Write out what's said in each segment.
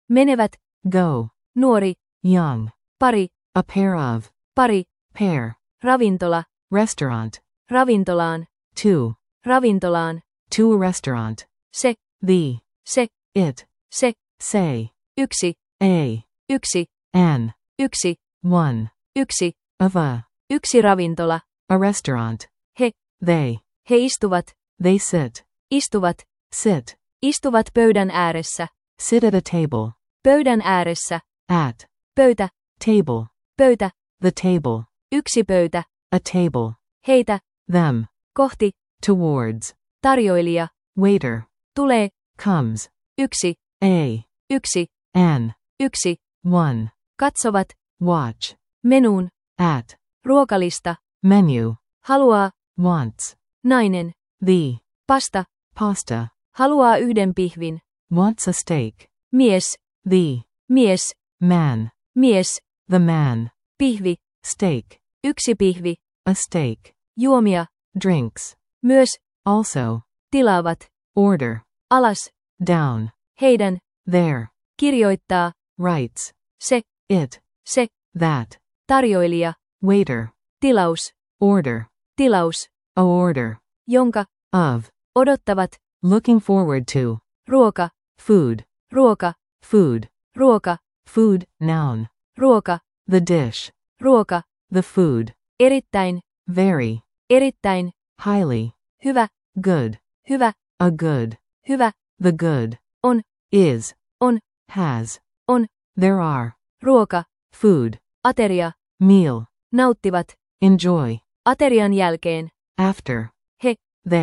menevät, go, nuori, young, pari, a pair of, pari, pair, ravintola, restaurant, ravintolaan, to, ravintolaan, to a restaurant, se, the, se, it, se, say, yksi, a, yksi, an, yksi, one, yksi, of a ravintola, restaurant, he, they, he istuvat, they sit, istuvat, sit, istuvat pöydän ääressä, sit at a table, pöydän ääressä, at, pöytä, table, pöytä, the table, yksi pöytä, a table, heitä, them, kohti, towards, tarjoilija, waiter, tulee, comes, yksi, a, yksi, an, yksi, one, katsovat, watch, menuun, at, ruokalista, menu, haluaa, wants, nainen, the, pasta, pasta, haluaa yhden pihvin, wants a steak, mies, the, mies, man, mies, the man, pihvi, steak, yksi pihvi, a steak, juomia, drinks, myös, also, tilaavat, order, alas, down, heidän, there, kirjoittaa, writes, se, it, that, tarjoilija, waiter, tilaus, order, a order, jonka, of, odottavat, looking forward to, ruoka, food, ruoka, food, ruoka, food, noun, ruoka, the dish, ruoka, the food, erittäin, very, erittäin, highly, hyvä, good, hyvä, a good, hyvä, the good, on, is, on, has, on, there are, ruoka, food, ateria, meal, nauttivat, enjoy, aterian jälkeen, after, he,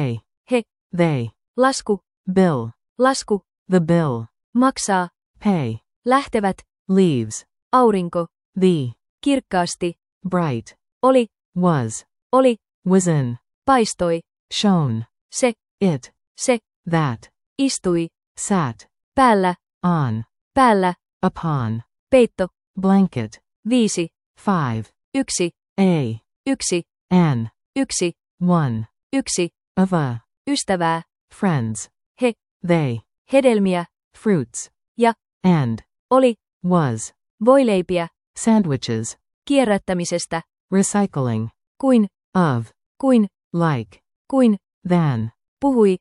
they, lasku, bill, lasku, the bill, maksaa, pay, lähtevät, leaves, aurinko, the, kirkkaasti, bright, oli, was in, paistoi, shone, se, it, that, istui, sat, päällä, on, päällä, upon, peitto, blanket, 5, 5, yksi, a, yksi, an, yksi, one, yksi, of a, ystävää, friends, he, they, hedelmiä, fruits, ja, and, oli, was, voileipiä, sandwiches, kierrättämisestä, recycling, kuin, of, like, than, puhui,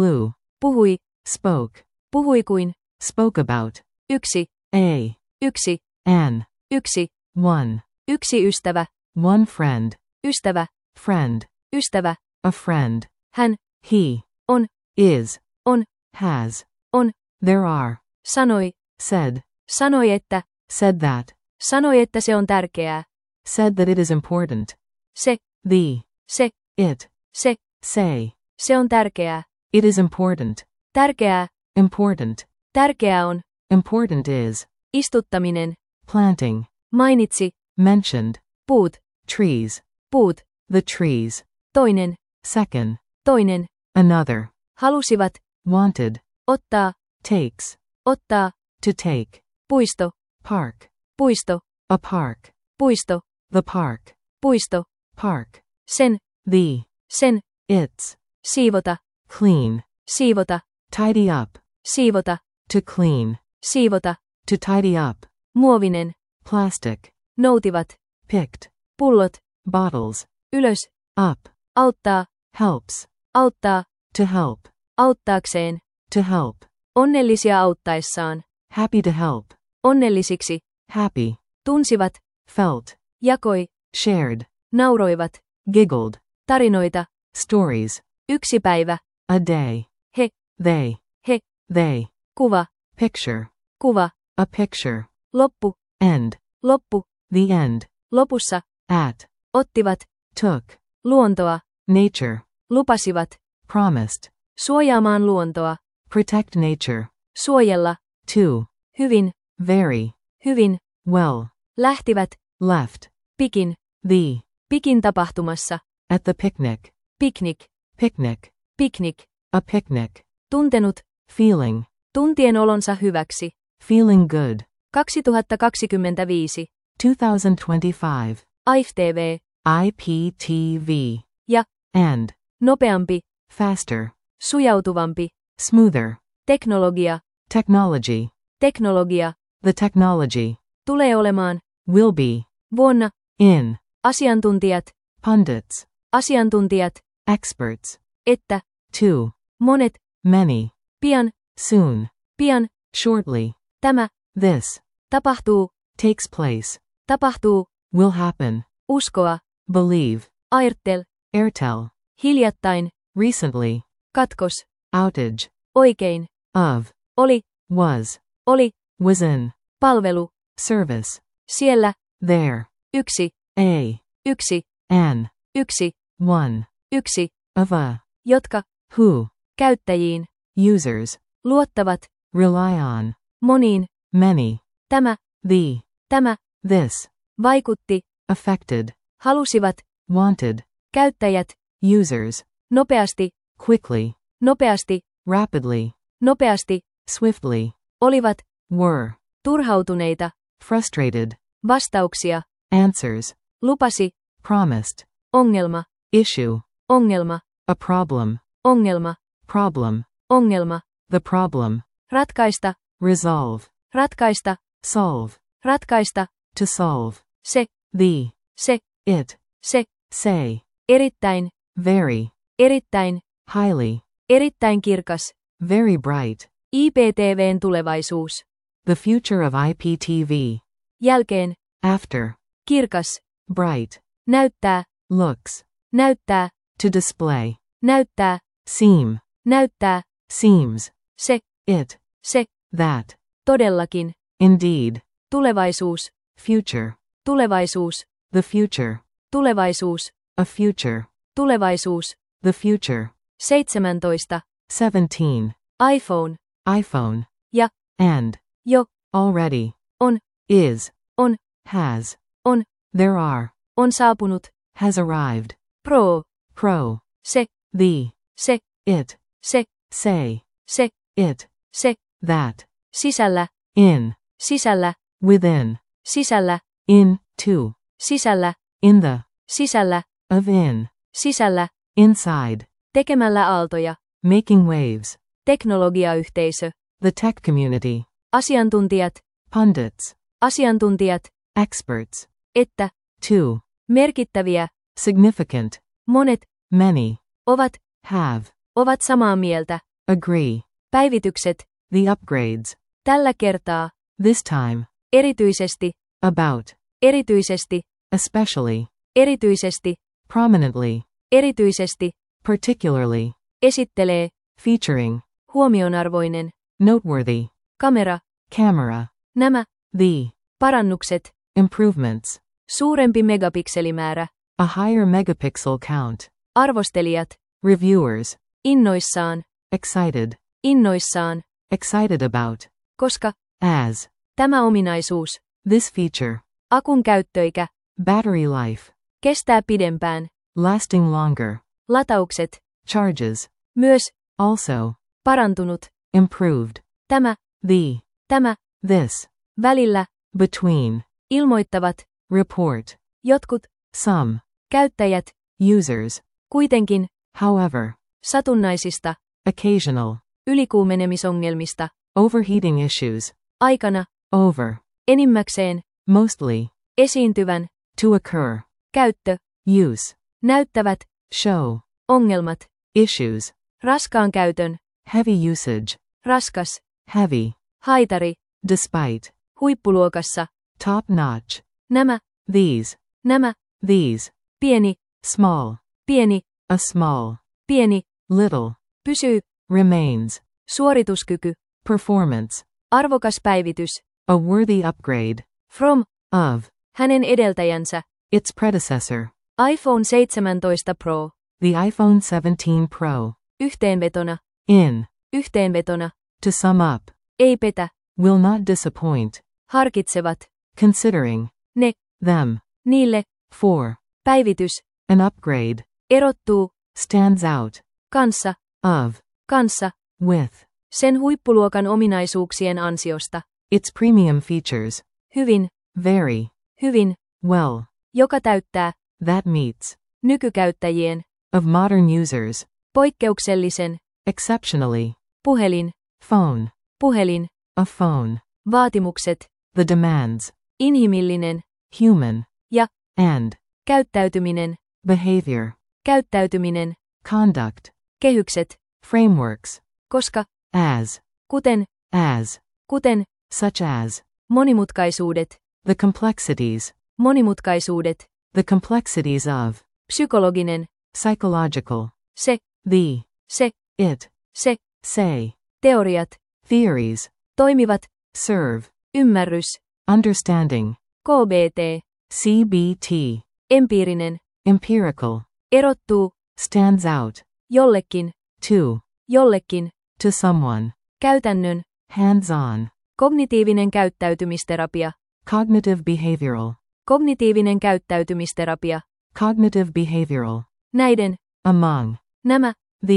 spoke, kuin, spoke about, yksi, a, yksi, an, yksi, one, yksi ystävä, one friend, ystävä, friend, ystävä, a friend, hän, he, on, is, on, has, on, there are, sanoi, said, sanoi, että se on tärkeää, said that it is important, se, the, se, it, se, say, se on tärkeää, it is important, tärkeää, tärkeää on, important is, istuttaminen, planting, mainitsi, mentioned, puut, trees, the trees, toinen, second, another, halusivat, wanted, ottaa, takes, ottaa, to take, puisto, park, puisto, a park, puisto, the park, puisto, park, sen, the, its, siivota, clean, siivota, tidy up, siivota, to clean, siivota, to tidy up, muovinen, plastic, noutivat, picked, pullot, bottles, ylös, up, auttaa, helps, auttaa, to help, auttaakseen, to help, onnellisia auttaessaan, happy to help, onnellisiksi, happy, tunsivat, felt, jakoi, shared, nauroivat, giggled, tarinoita, stories, yksi päivä, a day, he, they, kuva, picture, a picture, loppu, end, loppu, the end, lopussa, at, ottivat, took, luontoa, nature, lupasivat, promised, suojaamaan luontoa, protect nature, suojella, to, hyvin, very, hyvin, well, lähtivät, left, pikin, pikin tapahtumassa, at the picnic, piknik, a picnic, tuntenut, feeling, tuntien olonsa hyväksi, feeling good, 2025, 2025, IFTV, IPTV, ja, and, nopeampi, faster, sujautuvampi, smoother, teknologia, technology, Teknologia. The technology. Tulee olemaan. Will be. Vuonna. In. Asiantuntijat. Pundits. Asiantuntijat. Experts. Että. To. Monet. Many. Pian. Soon. Pian. Shortly. Tämä. This. Tapahtuu. Takes place. Tapahtuu. Will happen. Uskoa. Believe. Airtel. Airtel. Hiljattain. Recently. Katkos. Outage. Oikein. Of. Oli. Was. Oli. Was in. Palvelu. Service. Siellä. There. Yksi. A. Yksi. An. Yksi. One. Yksi. Of a. Jotka. Who. Käyttäjiin. Users. Luottavat. Rely on. Moniin. Many. Tämä. The. Tämä. This. Vaikutti. Affected. Halusivat. Wanted. Käyttäjät. Users. Nopeasti. Quickly. Nopeasti. Rapidly. Nopeasti. Swiftly. Olivat. Were. Turhautuneita. Frustrated. Vastauksia. Answers. Lupasi. Promised. Ongelma. Issue. Ongelma. A problem. Ongelma. Problem. Ongelma. The problem. Ratkaista. Resolve. Ratkaista. Solve. Ratkaista. To solve. Se. The. Se. It. Se. Say. Erittäin. Very. Erittäin. Highly. Erittäin kirkas. Very bright. IPTV:n tulevaisuus. The future of IPTV. Jälkeen. After. Kirkas. Bright. Näyttää. Looks. Näyttää. To display. Näyttää. Seem. Näyttää. Seems. Se. It. Se. That. Todellakin. Indeed. Tulevaisuus. Future. Tulevaisuus. The future. Tulevaisuus. A future. Tulevaisuus. The future. 17. 17. iPhone. iPhone. Ja. And. Jo. Already. On. Is. On. Has. On. There are. On saapunut. Has arrived. Pro. Pro. Se. The. Se. It. Se. Say. Se. It. Se. That. Sisällä. In. Sisällä. Within. Sisällä. In. To. Sisällä. In the. Sisällä. Of in. Sisällä. Inside. Tekemällä aaltoja. Making waves. Teknologiayhteisö. The tech community. Asiantuntijat. Pundits. Asiantuntijat. Experts. Että. To. Merkittäviä. Significant. Monet. Many. Ovat. Have. Ovat samaa mieltä. Agree. Päivitykset. The upgrades. Tällä kertaa. This time. Erityisesti. About. Erityisesti. Especially. Erityisesti. Prominently. Erityisesti. Particularly. Esittelee. Featuring. Huomionarvoinen. Noteworthy. Kamera. Camera. Nämä. The. Parannukset. Improvements. Suurempi megapikselimäärä. A higher megapixel count. Arvostelijat. Reviewers. Innoissaan. Excited. Innoissaan. Excited about. Koska. As. Tämä ominaisuus. This feature. Akun käyttöikä. Battery life. Kestää pidempään. Lasting longer. Lataukset. Charges. Myös. Also. Parantunut. Improved. Tämä. The. Tämä. This. Välillä. Between. Ilmoittavat. Report. Jotkut. Some. Käyttäjät. Users. Kuitenkin. However. Satunnaisista. Occasional. Ylikuumenemisongelmista. Overheating issues. Aikana. Over. Enimmäkseen. Mostly. Esiintyvän. To occur. Käyttö. Use. Näyttävät. Show. Ongelmat. Issues. Raskaan käytön. Heavy usage. Raskas. Heavy. Haitari. Despite. Huippuluokassa. Top notch. Nämä. These. Nämä. These. Pieni. Small. Pieni. A small. Pieni. Little. Pysyy. Remains. Suorituskyky. Performance. Arvokas päivitys. A worthy upgrade. From. Of. Hänen edeltäjänsä. Its predecessor. iPhone 17 Pro. The iPhone 17 Pro. Yhteenvetona. In. Yhteenvetona. To sum up. Ei petä. Will not disappoint. Harkitsevat. Considering. Ne. Them. Niille. For. Päivitys. An upgrade. Erottuu. Stands out. Kanssa. Of. Kanssa. With. Sen huippuluokan ominaisuuksien ansiosta. Its premium features. Hyvin. Very. Hyvin. Well. Joka täyttää. That meets. Nykykäyttäjien. Of modern users. Poikkeuksellisen. Exceptionally. Puhelin. Phone. Puhelin. A phone. vaatimukset, the demands, inhimillinen, human, ja, and, käyttäytyminen, behavior, käyttäytyminen, conduct, kehykset, frameworks, koska, as, kuten, such as, monimutkaisuudet, the complexities monimutkaisuudet, of, psykologinen, psychological, se, the, it, se, say, teoriat, theories, toimivat, serve, ymmärrys, understanding, KBT, CBT, empiirinen, empirical, erottuu, stands out, jollekin, to someone, käytännön, hands-on, kognitiivinen käyttäytymisterapia, cognitive behavioral, kognitiivinen käyttäytymisterapia, cognitive behavioral, näiden, among, nämä,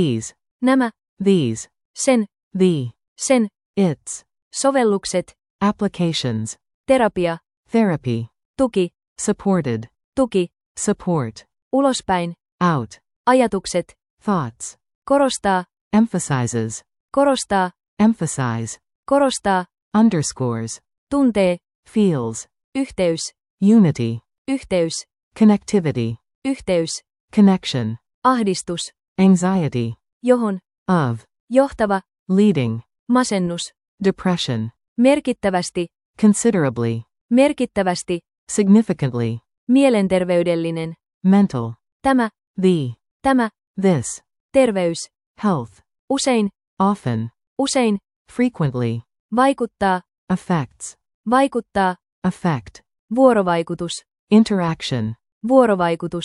these, sen, the, its, sovellukset, applications, terapia, therapy, tuki, supported, tuki, support, ulospäin, out, ajatukset, thoughts, korostaa, emphasizes, korostaa, emphasize, korostaa, underscores, tuntee, feels, yhteys, unity, yhteys, connectivity, yhteys, connection, ahdistus, anxiety, johon, of, johtava, leading, masennus, depression, merkittävästi, considerably, significantly, mielenterveydellinen, mental, tämä, the, this, terveys, health, usein, often, frequently, vaikuttaa, affects, vaikuttaa, affect, vuorovaikutus, interaction, vuorovaikutus,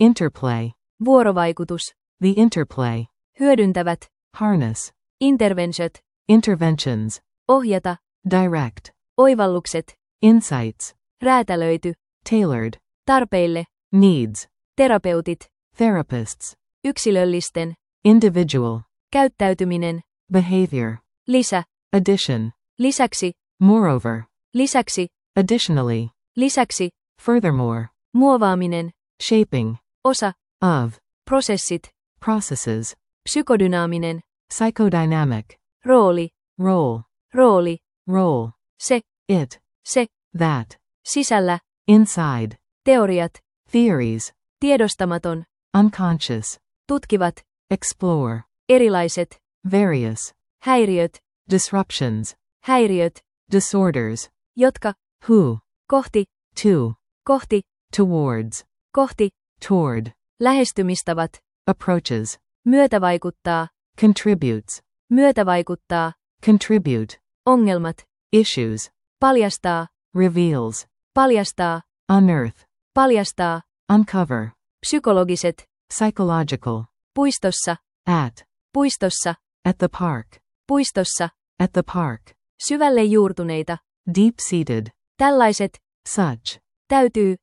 interplay, the interplay, hyödyntävät, harness, interventiot, interventions, ohjata, direct, oivallukset, insights, räätälöity, tailored, tarpeille, needs, terapeutit, therapists, yksilöllisten, individual, käyttäytyminen, behavior, lisä, addition, lisäksi, moreover, lisäksi, additionally, lisäksi, furthermore, muovaaminen, shaping, osa, of, prosessit, processes, psykodynaaminen, psychodynamic, rooli, role, se, it, se, that, sisällä, inside, teoriat, theories, tiedostamaton, unconscious, tutkivat, explore, erilaiset, various, häiriöt, disruptions, disorders, jotka, who, kohti, to, towards, kohti, toward, lähestymistavat, approaches, myötävaikuttaa, contributes, contribute, ongelmat, issues, paljastaa, reveals, paljastaa, unearth, paljastaa, uncover, psykologiset, psychological, puistossa, puistossa, at the park, syvälle juurtuneita, deep-seated, tällaiset, such, täytyy,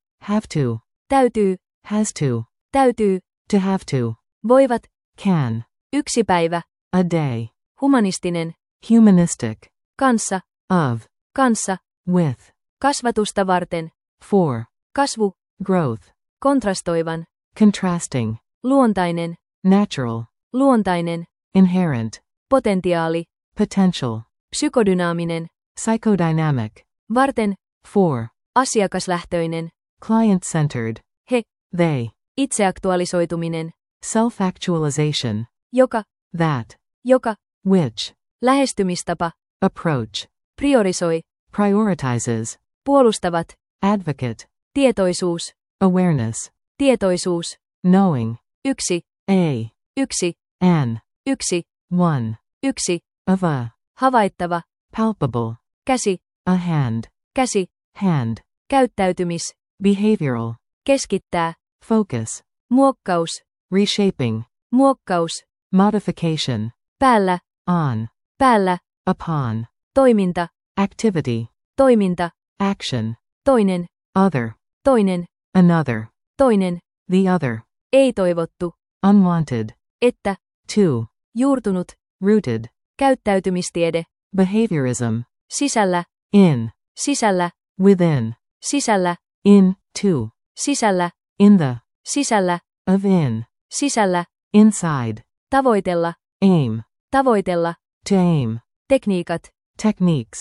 has to have to, voivat, can, yksi päivä, a day, humanistinen, humanistic, kanssa, of, with, kasvatusta varten, for, kasvu, growth, kontrastoivan, contrasting, luontainen, natural, luontainen, inherent, potentiaali, potential, psykodynaaminen, psychodynamic, varten, for, asiakaslähtöinen, client-centered, he, they, itseaktualisoituminen, self-actualization, joka, which, lähestymistapa, approach, priorisoi, prioritizes, puolustavat, advocate, tietoisuus, awareness, knowing, yksi, yksi, one, of a, havaittava, palpable, käsi, a hand, käyttäytymis, behavioral, keskittää, focus, muokkaus, reshaping, modification, päällä, upon, toiminta, activity, action, toinen, toinen, another, toinen, the other, ei toivottu, unwanted, että, to, juurtunut, rooted, käyttäytymistiede, behaviorism, sisällä, sisällä, within, sisällä, into, sisällä, in the, sisällä, of sisällä, inside, tavoitella, aim, tavoitella, to aim, tekniikat, techniques,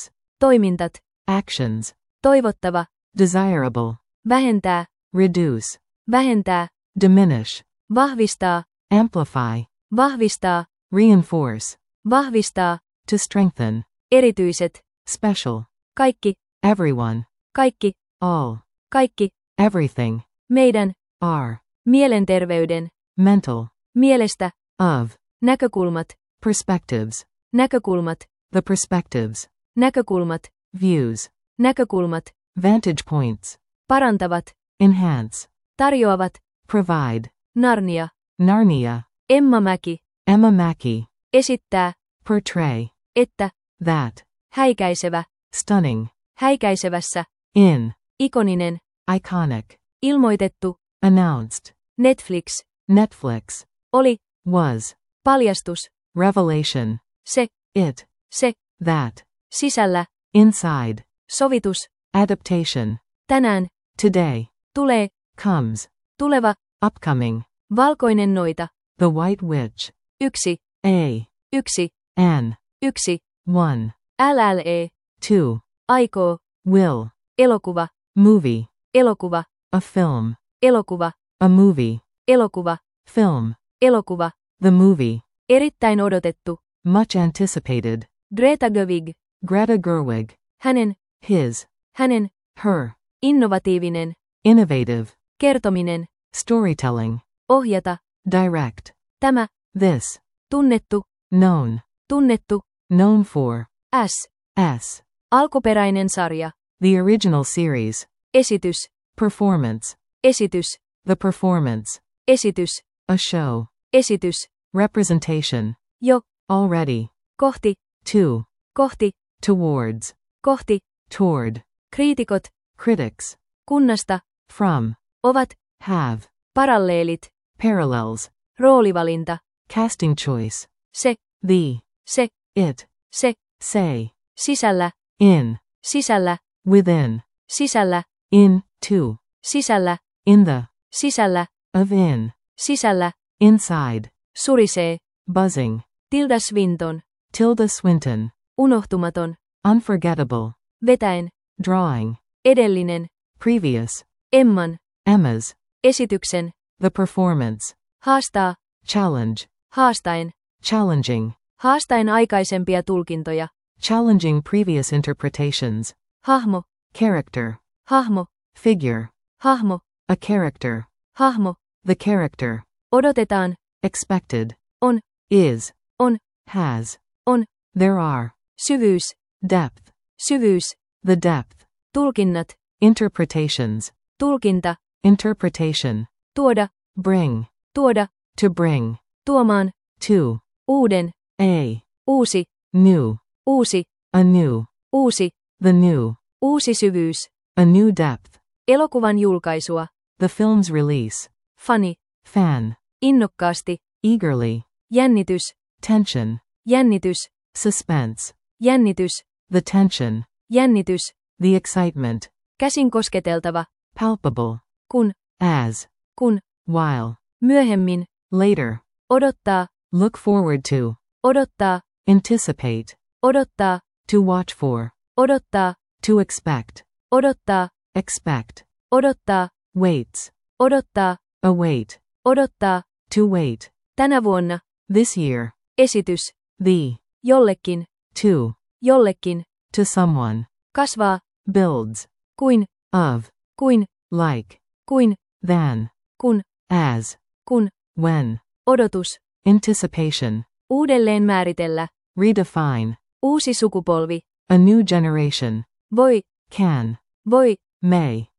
toimintat, actions, toivottava, desirable, vähentää, reduce, vähentää, diminish, vahvistaa, amplify, vahvistaa, reinforce, vahvistaa, to strengthen, erityiset, special, kaikki, everyone, kaikki, all, kaikki, everything, meidän, are, mielenterveyden, mental, mielestä, of, näkökulmat, perspectives, näkökulmat, the perspectives, näkökulmat, views, näkökulmat, vantage points, parantavat, enhance, tarjoavat, provide, Narnia, Narnia, Emma Mäki, Emma Mackey, esittää, portray, että, that, häikäisevä, stunning, häikäisevässä, in, ikoninen, iconic, ilmoitettu, announced, Netflix, Netflix, oli, was, paljastus, revelation, se, it, that, sisällä, inside, sovitus, adaptation, tänään, today, tulee, comes, tuleva, upcoming, valkoinen noita, the white witch, yksi, a, an, yksi, one, LLE, two, aikoo, will, elokuva, movie, elokuva, a film, elokuva, a movie, elokuva, film, elokuva, the movie, erittäin odotettu, much anticipated, Greta Gerwig, Greta Gerwig, hänen, his, her, innovatiivinen, innovative, kertominen, storytelling, ohjata, direct, tämä, this, tunnettu, known for, S, alkuperäinen sarja, the original series, esitys, performance, esitys, the performance, esitys, a show, esitys, representation, jo, already, kohti, to, kohti, towards, kohti, toward, kriitikot, critics, kunnasta, from, ovat, have, paralleelit, parallels, roolivalinta, casting choice, se, the, se, it, se, say, sisällä, in, sisällä, within, sisällä, in, to, sisällä, in the, sisällä, of in, sisällä, inside, surisee, buzzing, Tilda Swinton, Tilda Swinton, unohtumaton, unforgettable, vetäen, drawing, edellinen, previous, Emman, Emma's, esityksen, the performance, haastaa, challenge, haastaen, challenging, haastaen aikaisempia tulkintoja, challenging previous interpretations, hahmo, character, hahmo, figure, hahmo, a character, hahmo, the character, odotetaan, expected, on, is, on, has, on, there are, syvyys, depth, syvyys, the depth, tulkinnat, interpretations, tulkinta, interpretation, tuoda, bring, tuoda, to bring, tuomaan, to, uuden, a, uusi, new, uusi, a new, uusi, the new, uusi syvyys, a new depth, elokuvan julkaisua, the film's release, fani, fan, innokkaasti, eagerly, jännitys, tension, jännitys, suspense, jännitys, the tension, jännitys, the excitement, käsin kosketeltava, palpable, kun, as, while, myöhemmin, later, odottaa, look forward to, odottaa, anticipate, odottaa, to watch for, odottaa, to expect, odottaa, expect, odottaa, waits, odottaa, await, odottaa, to wait, tänä vuonna, this year, esitys, the, jollekin, jollekin, to someone, kasvaa, builds, kuin, of, kuin, like, than, kun, as, kun, when, odotus, anticipation, uudelleen määritellä, redefine, uusi sukupolvi, a new generation, voi, can, voi, may,